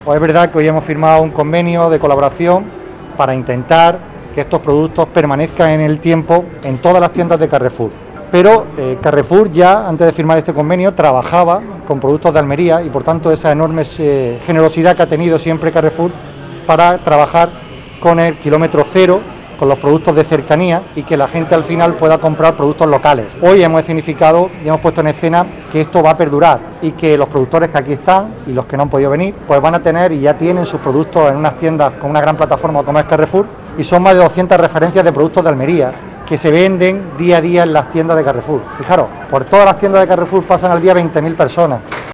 Pues es verdad que hoy hemos firmado un convenio de colaboración para intentar que estos productos permanezcan en el tiempo en todas las tiendas de Carrefour. Pero Carrefour ya, antes de firmar este convenio, trabajaba con productos de Almería y por tanto esa enorme generosidad que ha tenido siempre Carrefour para trabajar con el kilómetro cero, con los productos de cercanía y que la gente al final pueda comprar productos locales. Hoy hemos escenificado y hemos puesto en escena que esto va a perdurar y que los productores que aquí están y los que no han podido venir, pues van a tener y ya tienen sus productos en unas tiendas con una gran plataforma como es Carrefour, y son más de 200 referencias de productos de Almería que se venden día a día en las tiendas de Carrefour. Fijaros, por todas las tiendas de Carrefour pasan al día 20.000 personas.